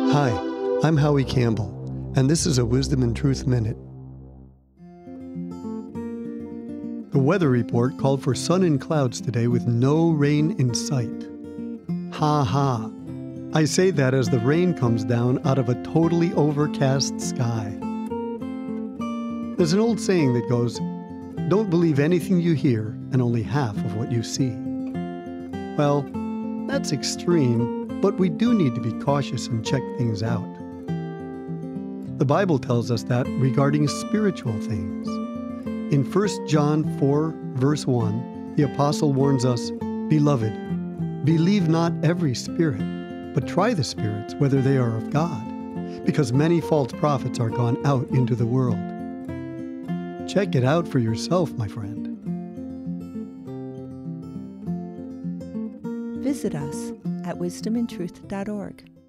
Hi, I'm Howie Campbell, and this is a Wisdom and Truth Minute. The weather report called for sun and clouds today with no rain in sight. Ha ha. I say that as the rain comes down out of a totally overcast sky. There's an old saying that goes, "Don't believe anything you hear and only half of what you see." Well, that's extreme, but we do need to be cautious and check things out. The Bible tells us that regarding spiritual things. In 1 John 4, verse 1, the apostle warns us, "Beloved, believe not every spirit, but try the spirits whether they are of God, because many false prophets are gone out into the world." Check it out for yourself, my friend. Visit us at wisdomandtruth.org.